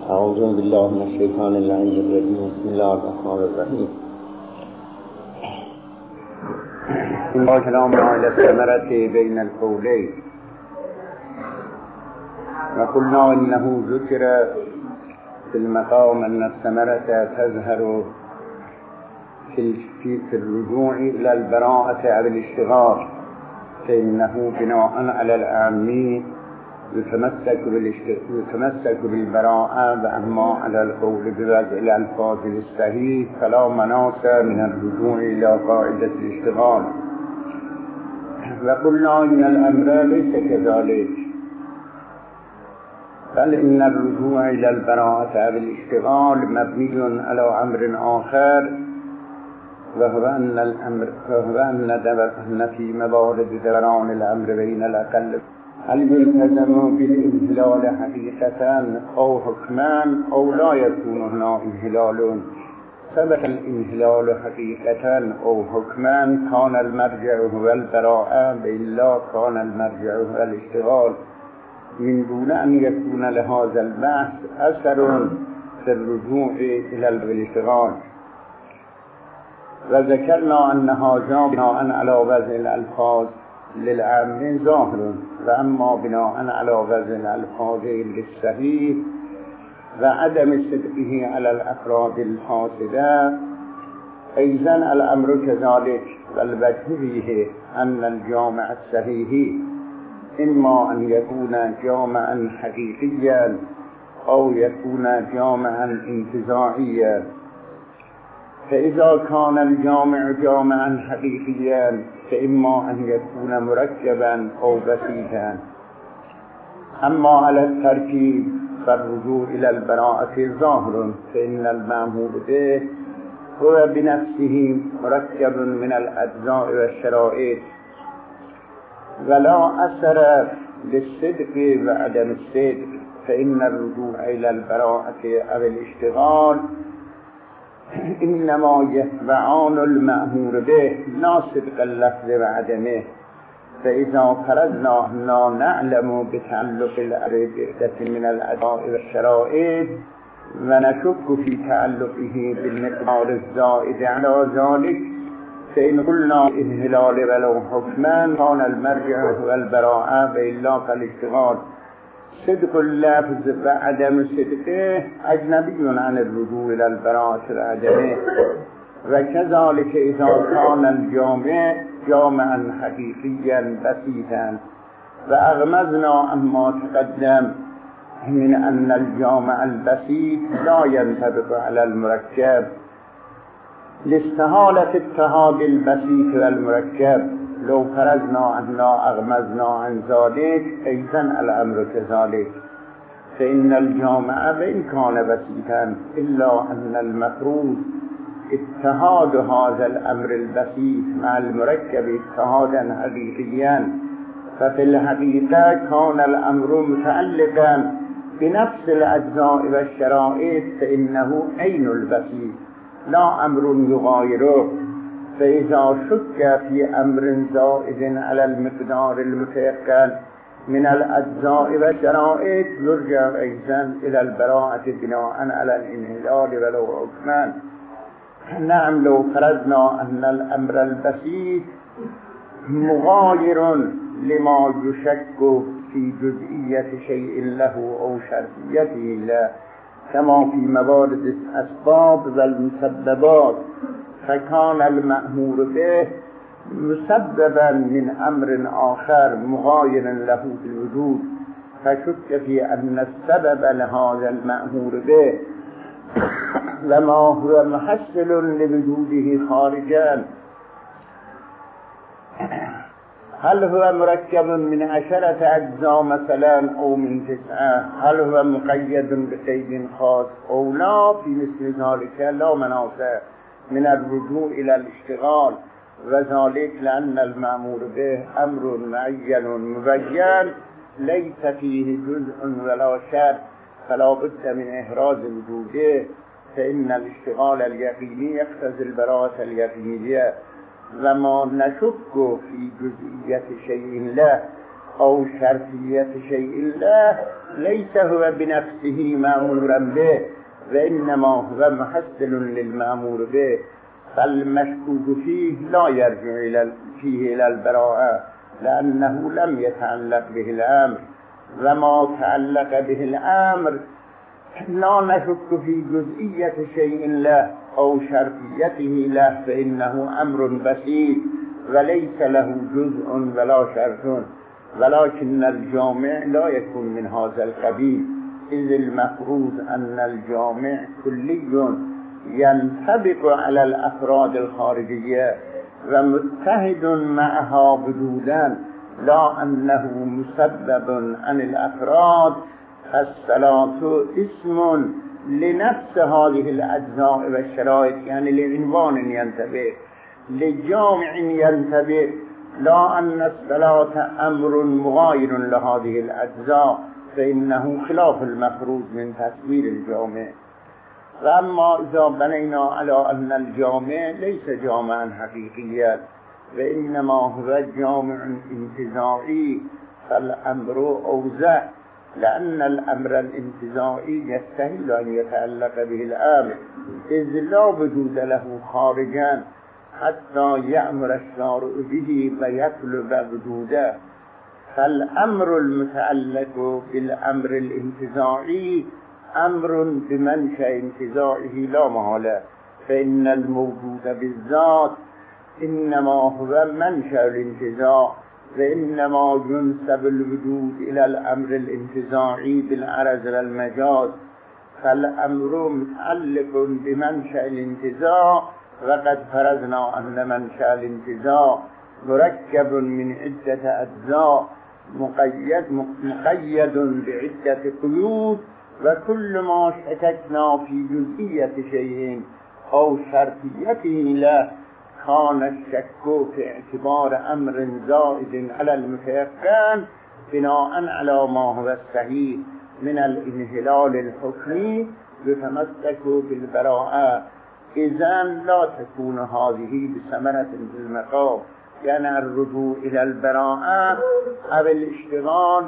اعوذ بالله من الشیطان اللعین الرجیم. بسم الله الرحمن الرحیم. با کلام علی الثمرة بین القولین و قلنا انه ذکر في المقام ان الثمرة تظهر في الرجوع الى البراءة او الاشتغال، فانه بناء على الاعمی يتمسك بالبراءة، وأما على القول بوضع الألفاظ الصحيح فلا مناص من الرجوع إلى قاعدة الاشتغال. وقلنا إن الأمر ليس كذلك، بل إن الرجوع إلى البراءة أو الاشتغال مبني على أمر آخر، وهو أن في موارد دوران الأمر بين الأقل هل يلتزم بالانهلال حقيقة أو حكما أو لا يكون هنا انهلال. ثبت الانهلال حقيقة أو حكما كان المرجع هو البراءة، وإلا كان المرجع هو الاشتغال، من دون أن يكون لهذا البحث أثر في الرجوع إلى الاشتغال. وذكرنا أن هذا بناء على وضع الألفاظ للعام ظاهر، وأما بناء على وزن الألفاظ للصحيح وعدم صدقه على الأفراد الفاسدة أيضا الأمر كذلك. والوجه فيه أن الجامع الصحيح إما أن يكون جامعا حقيقيا أو يكون جامعا انتزاعيا. فإذا كان الجامع جامعا حقيقيا فإما أن يكون مركبا أو بسيطا. أما على التركيب فالرجوع إلى البراءة ظاهر، فإن المأمور به هو بنفسه مركب من الأجزاء والشرائط، ولا أثر للصدق وعدم الصدق، فإن الرجوع إلى البراءة أو الاشتغال إنما يتبعان المأمور به لا صدق اللفظ وعدمه. فإذا فرضنا أننا نعلم بتعلق الأربعة من الأداء والشرائط ونشك في تعلقه بالمقدار الزائد على ذلك، فإن قلنا انهلال ولو حكما كان المرجع هو البراءة وإلا فالاشتغال. صدق اللفظ وعدم صدقه أجنبي عن الرجوع إلى البراءة وعدمه. وكذلك إذا كان الجامع جامعا حقيقيا بسيطا، وأغمزنا أما تقدم من أن الجامع البسيط لا ينطبق على المركب لاستحالة اتحاد البسيط والمركب. لو فرضنا أننا أغمزنا عن ذلك أيضا الأمر كذلك، فإن الجامع وإن كان بسيطا إلا أن المفروض اتحاد هذا الأمر البسيط مع المركب اتحادا حقيقيا. ففي الحقيقة كان الأمر متعلقا بنفس الأجزاء والشرائط، فإنه عين البسيط لا أمر يغايره. فإذا شك في أمر زائد على المقدار المتيقن من الأجزاء والشرائط يرجع أيضا إلى البراءة بناء على الانهلال ولو حكما. نعم، لو فرضنا أن الأمر البسيط مغاير لما يشك في جزئية شيء له أو شرطيته له، كما في موارد الأسباب والمسببات، فكان المأمور به مسببا من أمر آخر مغاير له في الوجود، فشك في أن السبب لهذا المأمور به لما هو محصل لوجوده خارجا. هل هو مركب من 10 أجزاء مثلا أو من 9؟ هل هو مقيد بقيد خاص أو لا؟ في مثل ذلك لا مناص من الرجوع إلى الاشتغال، وذلك لأن المأمور به أمر معين مبين ليس فيه جزء ولا شرط، فلا بد من إحراز وجوده. فإن الاشتغال اليقيني يقتضي البراءة اليقينية، وما نشك في جزئية شيء له أو شرطية شيء الله ليس هو بنفسه مأمورا به، وإنما هو محصل للمأمور به، فالمشكوك فيه لا يرجع فيه إلى البراءة، لأنه لم يتعلق به الأمر، وما تعلق به الأمر لا نشك في جزئية شيء له أو شرطيته له، فإنه أمر بسيط وليس له جزء ولا شرط، ولكن الجامع لا يكون من هذا القبيل، إذ المفروض أن الجامع كلي ينطبق على الأفراد الخارجية ومتحد معها وجودا، لا أنه مسبب عن الأفراد. الصلاة اسم لنفس هذه الأجزاء والشرائط، يعني لعنوان ينتبه، لجامع ينتبه، لا أن الصلاة أمر مغاير لهذه الأجزاء، فإنه خلاف المفروض من تصوير الجامع. وأما إذا بنينا على أن الجامع ليس جامعا حقيقيا وإنما هو جامع انتزاعي، فالأمر أوزع، لأن الأمر الانتزاعي يستحيل أن يتعلق به الأمر، إذ لا وجود له خارجا حتى يأمر الشارع به ويطلب وجوده. فالأمر المتعلق بالأمر الانتزاعي أمر بمنشأ انتزاعه لا محالة، فإن الموجود بالذات إنما هو منشأ الانتزاع، وإنما ينسب الوجود إلى الأمر الانتزاعي بالعرض والمجاز، فالأمر متعلق بمنشأ الانتزاع، وقد فرضنا أن منشأ الانتزاع مركب من عدة أجزاء مقيد بعدة قيود، وكل ما شككنا في جزئية شيء أو شرطيته له كان الشك في اعتبار أمر زائد على المتيقن بناء على ما هو الصحيح من الانحلال الحكمي، يتمسك بالبراءة. إذن لا تكون هذه بثمرة في المقام، يعني الرجوع إلى البراءة أو الاشتغال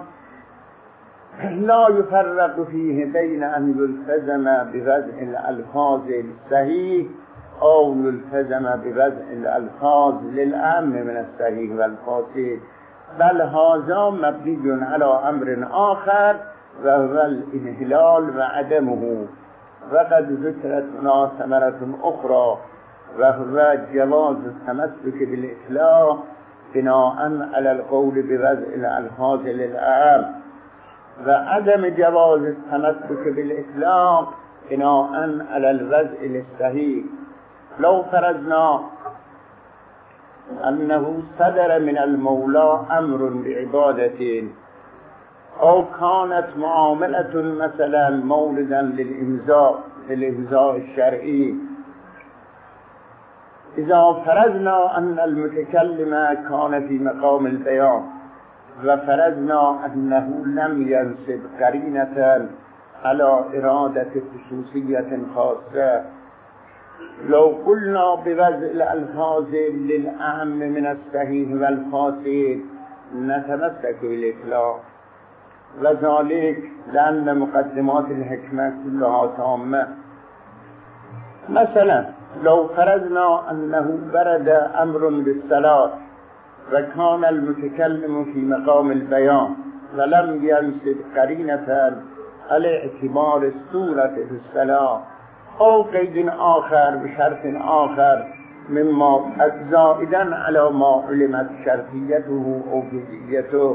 لا يفرق فيه بين أن يلتزم بوضع الألفاظ الصحيح أو يلتزم بوضع الألفاظ للأهم من الصحيح والفاسد، بل هذا مبني على أمر آخر وهو الانحلال وعدمه. وقد ذكرت هنا ثمرة أخرى وهو جواز التمسك بالإطلاق بناء على القول بوضع الألفاظ للأهم، وعدم جواز التمسك بالإطلاق بناء على الوضع للصحيح. لو فرضنا أنه صدر من المولى أمر بعبادة، أو كانت معاملة مثلا مولدا للإمضاء الشرعي، إذا فرضنا أن المتكلم كان في مقام البيان وفرضنا أنه لم ينسب قرينة على إرادة خصوصية خاصة، لو قلنا بوضع الألفاظ للأهم من الصحيح والفاسد نتمسك بالإطلاق، وذلك لأن مقدمات الحكمة كلها تامة. مثلا لو فرضنا أنه ورد أمر بالصلاة وكان المتكلم في مقام البيان ولم ينسب قرينة على اعتبار الصورة في الصلاة أو قيد آخر بشرط آخر مما زائدا على ما علمت شرطيته أو جزئيته،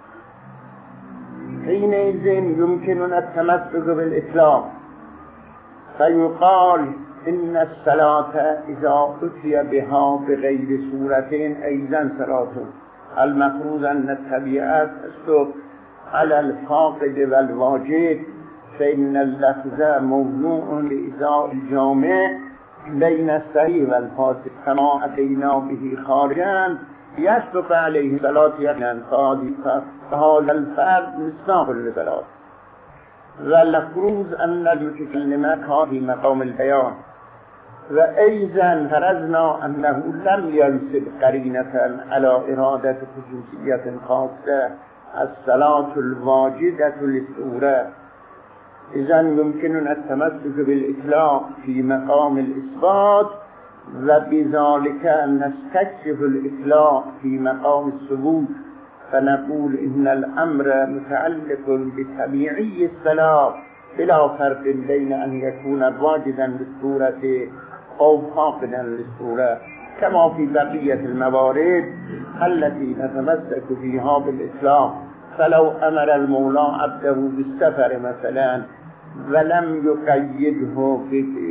حينئذ يمكننا التمسك بالإطلاق، فيقال إن الصلاة إذا أتي بها بغير صورة أيضا صلاة. المفروض أن الطبيعة تسلك على الفاقد والواجد، فإن اللفظ موضوع لإزاء الجامع بين الصحيح والفاسد، كما أتينا به خارجا يسبق عليه صلاة يقينا فهذا الفرد مصداق للصلاة. والمفروض أن المتكلم كان في مقام البيان، وأيضا فرضنا أنه لم ينسب قرينة على إرادة خصوصية خاصة الصلاة الواجدة للصورة. إذن يمكننا التمسك بالإطلاق في مقام الإثبات، وبذلك نستكشف الإطلاق في مقام الثبوت، فنقول إن الأمر متعلق بطبيعي الصلاة بلا فرق بين أن يكون واجدا للصورة أو فاقدا للصورة، كما في بقية الموارد التي نتمسك فيها بالإطلاق. فلو أمر المولى عبده بالسفر مثلا ولم يقيده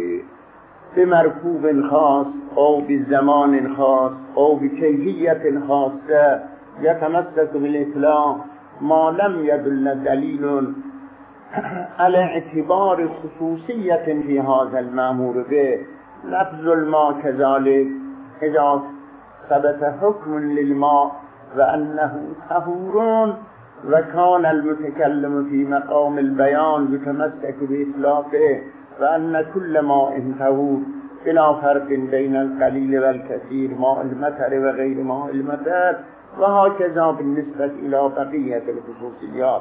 بمركوب خاص أو بزمان خاص أو بكيفية خاصة، يتمسك بالإطلاق ما لم يدل دليل على اعتبار خصوصية في هذا المأمور به. لفظ الماء كذلك، إذا ثبت حكم للماء وأنه طهور وكان المتكلم في مقام البيان يتمسك بإطلاقه، وأن كل ماء طهور بلا فرق بين القليل والكثير، ماء المطر وغير ماء المطر، وهكذا بالنسبة إلى بقية الخصوصيات.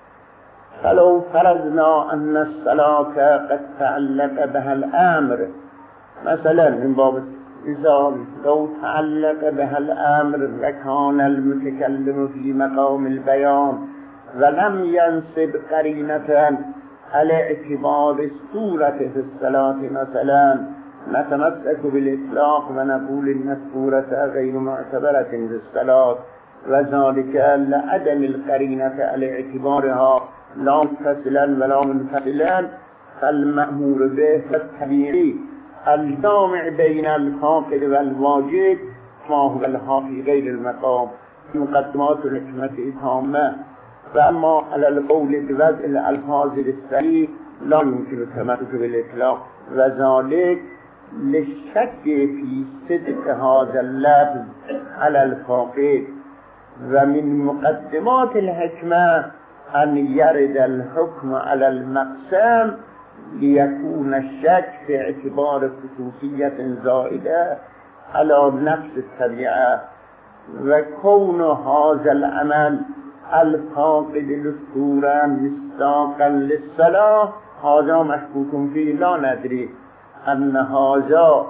فلو فرضنا أن الصلاة قد تعلق بها الأمر، مثلا من باب مثال لو تعلق بها الأمر وكان المتكلم في مقام البيان ولم ينصب قرينة على اعتبار الصورة في الصلاة مثلا، نتمسك بالإطلاق ونقول إن الصورة غير معتبرة في الصلاة، وذلك لعدم القرينة على اعتبارها لا متصلا ولا منفصلا. فالمأمور به الطبيعي الجامع بين الفاقد والواجد ما هو لها في غير المقام مقدمات الحكمة تامة. وأما على القول بوضع الألفاظ للصريح لا يمكن التمسك بالإطلاق، وذلك للشك في صدق هذا اللفظ على الفاقد. ومن مقدمات الحكمة أن يرد الحكم على المقسم ليكون الشك في اعتبار خصوصية زائدة على نفس الطبيعة، وكون هذا العمل الفاقد للصورة مصداقا للصلاة هذا مشكوك فيه، لا ندري أن هذا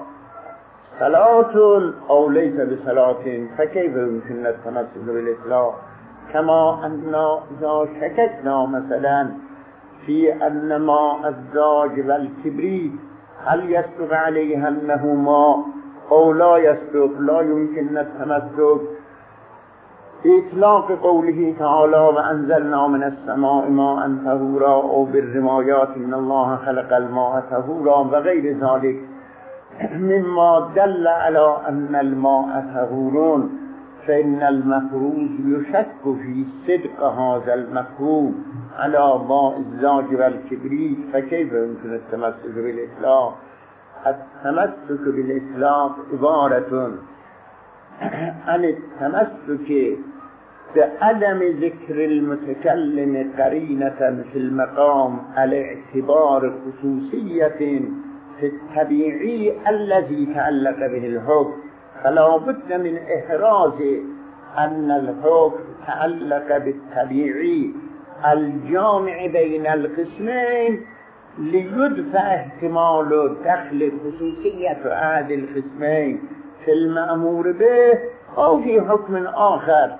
صلاة أو ليس بصلاة، فكيف يمكن التمسك بالإطلاق؟ كما أن إذا شككنا مثلا في أن ماء الزاج والكبريت هل يصدق عليه أنه ماء أو لا يصدق، لا يمكن التمسك بإطلاق قوله تعالى وأنزلنا من السماء ماء طهورا، أو بالروايات إن الله خلق الماء طهورا وغير ذلك مما دل على أن الماء طهور، فإن المفروض يشك في صدق هذا المفهوم على ماء الزاج والكبريت، فكيف يمكن التمسك بالإطلاق؟ التمسك بالإطلاق عبارة عن التمسك بعدم ذكر المتكلم قرينة في المقام على اعتبار خصوصية في الطبيعي الذي تعلق به الحكم. فلا بد من إحراز أن الحكم تعلق بالطبيعي الجامع بين القسمين ليدفع احتمال دخل خصوصية أحد القسمين في المأمور به أو في حكم آخر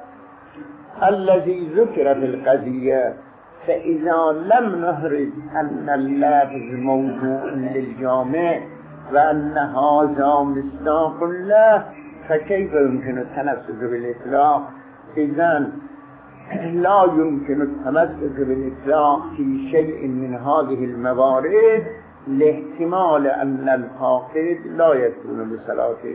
الذي ذكر في القضية. فإذا لم نحرز أن اللفظ موضوع للجامع وأن هذا مصداق له، فكيف يمكن التمسك بالإطلاق؟ إذن لا يمكن التمسك بالإطلاق في شيء من هذه الموارد لاحتمال أن الفاقد لا يكون بصلاته.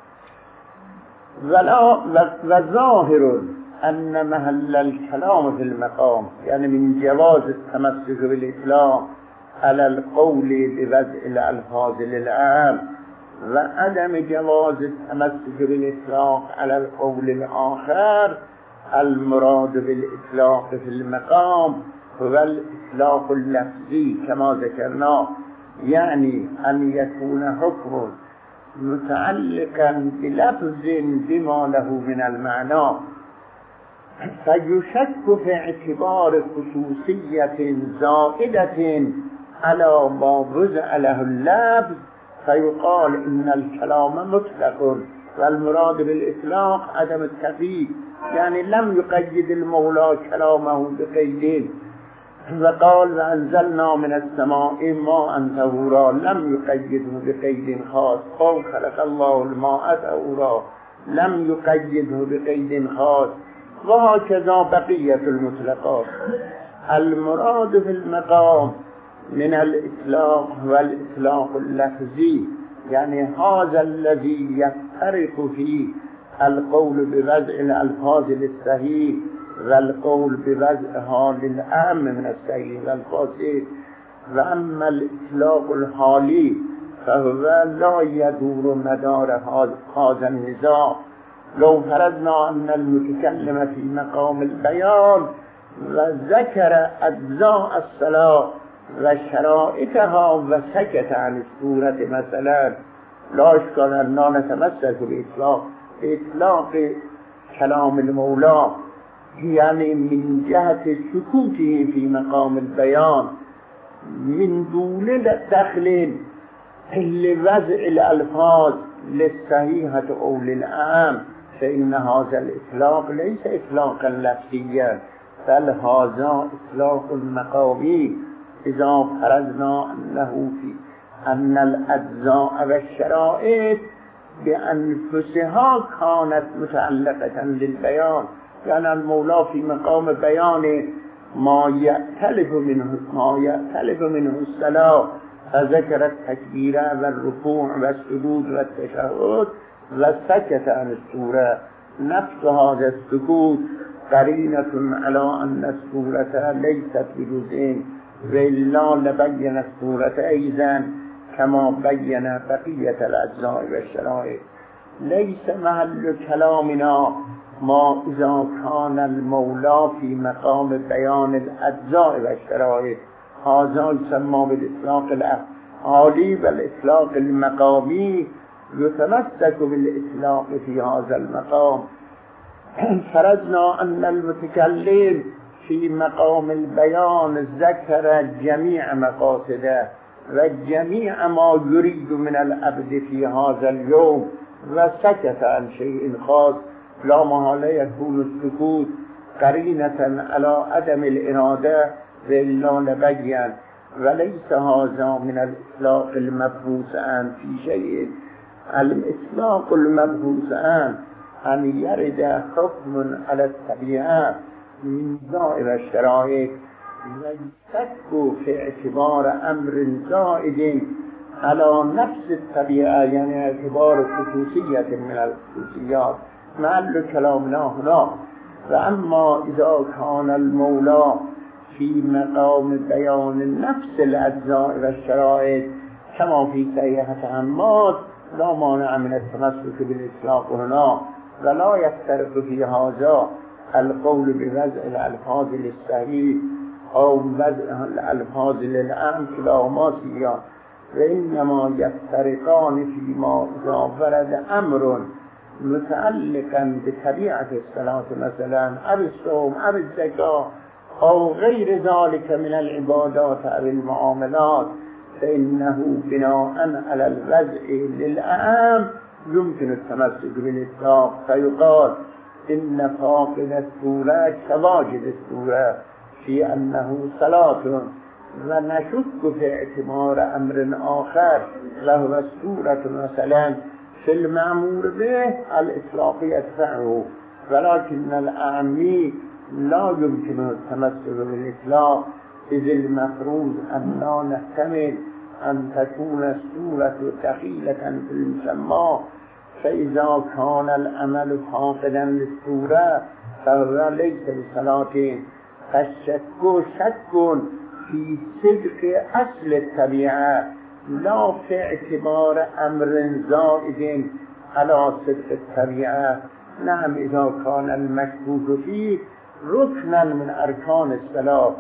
وظاهر أن محل الكلام في المقام، يعني من جواز التمسك بالإطلاق على القول بوضع الألفاظ للعام، وعدم جواز التمسك بالإطلاق على القول الآخر، المراد بالإطلاق في المقام هو الإطلاق اللفظي كما ذكرنا، يعني أن يكون حكم متعلقا بلفظ بما له من المعنى، فیشک فی اعتبار خصوصیت زائدة على ما وضع له اللفظ فیقال ان الكلام مطلق والمراد بالاطلاق عدم التقیید، یعنی لم يقید المولى كلامه بقید وقال وانزلنا من السماء ماء طهورا لم يقيده بقید خاص، او خلق الله الماء طهورا لم يقيده بقید خاص، وهكذا بقية المطلقات. المراد في المقام من الإطلاق والإطلاق اللفظي، يعني هذا الذي يفترق فيه القول بوضع الألفاظ للصحيح والقول بوضعها للأعم من الصحيح والفاسد. وأما الإطلاق الحالي فهو لا يدور مدار هذا النزاع. لو فرضنا أن المتكلم في مقام البيان وذكر أجزاء الصلاة وشرائطها وسكت عن الصورة مثلا، لا إشكال أننا نتمسك بإطلاق كلام المولى، يعني من جهة سكوته في مقام البيان من دون دخل لوضع الألفاظ للصحيحة أو للأعم، فإن هذا الإطلاق ليس إطلاقا لفظيا بل هذا إطلاق مقامي. إذا فرضنا أن الأجزاء والشرائط بأنفسها كانت متعلقة للبيان، يعني المولى في مقام بيان ما يأتلف منه الصلاة فذكر التكبير والركوع والسجود والتشهد وسكت عن السورة. نفس هذا السكوت قرينة على أن السورة ليست بجزء، وإلا لبين السورة أيضا كما بين بقية الأجزاء والشرائط. ليس محل كلامنا ما إذا كان المولى في مقام بيان الأجزاء والشرائط، هذا يسمى بالإطلاق العالي والإطلاق المقامي، يتمسك بالإطلاق في هذا المقام. فرضنا أن المتكلم في مقام البيان ذكر جميع مقاصده وجميع ما يريد من العبد في هذا اليوم وسكت عن شيء خاص، لا محالة يكون السكوت قرينة على عدم الإرادة وإلا نبين، وليس هذا من الإطلاق المبحوث عن في شيء. الإطلاق المبحوث عن أن يرد حكم على الطبيعة من ظاهر الشرائط ويشك في اعتبار أمر زائد على نفس الطبيعة، يعني اعتبار خصوصية من الخصوصيات، محل كلامنا هنا. فأما إذا كان المولى في مقام بيان نفس الأجزاء والشرائط كما في صحيحة عماد، لا مانع من التمسك بالإطلاق هنا، ولا يفترق في هذا القول بوضع الألفاظ للصحيح أو وضع الألفاظ للأعم، كلاهما سيان، وإنما يفترقان فيما إذا ورد أمر متعلقا بطبيعة الصلاة مثلا أو الصوم أو الزكاة أو غير ذلك من العبادات أو المعاملات، فإنه بناء على الوضع للأعم يمكن التمسك بالإطلاق، فيقال إن فاقد الصورة كواجد الصورة في أنه صلاة، ونشك في اعتبار أمر آخر وهو الصورة مثلا في المأمور به الإطلاق يدفعه، ولكن الأعمي لا يمكن التمسك بالإطلاق، إذ المفروض أن لا نحتمل أن تكون الصورة دخيلة في المسمى، فإذا كان العمل فاقدا للصورة فهو ليس بصلاة. فالشك شك في صدق أصل الطبيعة لا في اعتبار أمر زائد على صدق الطبيعة. نعم إذا كان المشكوك فيه ركنا من أركان الصلاة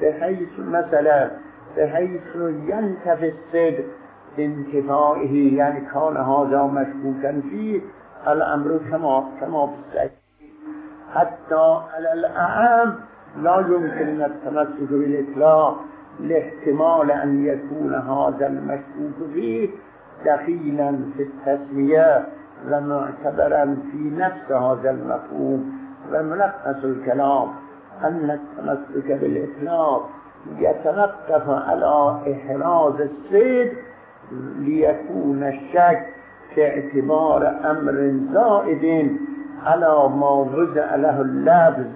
بحيث ينتفي الصدق انتفائه، يعني كان هذا مشكوكا فيه الأمر كما في الصحيح حتى على الأعم لا يمكن التمسك بالإطلاق لاحتمال أن يكون هذا المشكوك فيه دخيلا في التسمية ومعتبرا في نفس هذا المفهوم. وملخص الكلام أن التمسك بالإطلاق يتوقف على إحراز الصدق ليكون الشك في اعتبار أمر زائد على ما وضع له اللفظ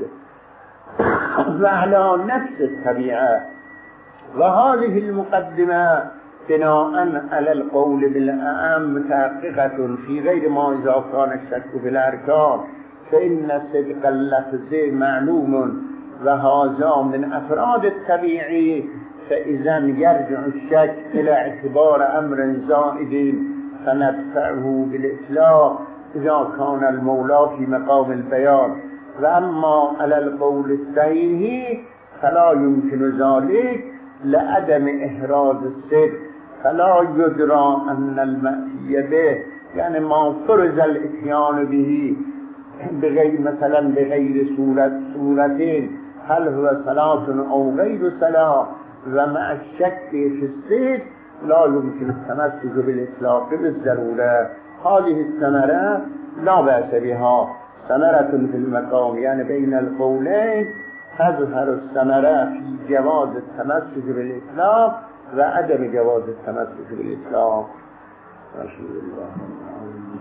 وعلى نفس الطبيعة. وهذه المقدمة بناء على القول بالأعم متحققة في غير ما إذا كان الشك في الأركان، فإن صدق اللفظ معلوم وهذا من أفراد الطبيعي، فإذا يرجع الشك إلى اعتبار أمر زائد فندفعه بالإطلاق إذا كان المولى في مقام البيان. وأما على القول الصحيح فلا يمكن ذلك لعدم إحراز الصدق، فلا يدرى أن المأتي به يعني ما فرض الاتيان به بغير مثلا بغير صورتين، هل هو صلاة أو غير صلاة، ومع الشك في الصدق لا يمكن التمسك بالإطلاق بالضرورة. هذه الثمرة لا بأس بها، ثمرة في المقام يعني بين القولين تظهر الثمرة في جواز التمسك بالإطلاق وعدم جواز التمسك بالإطلاق. رسول الله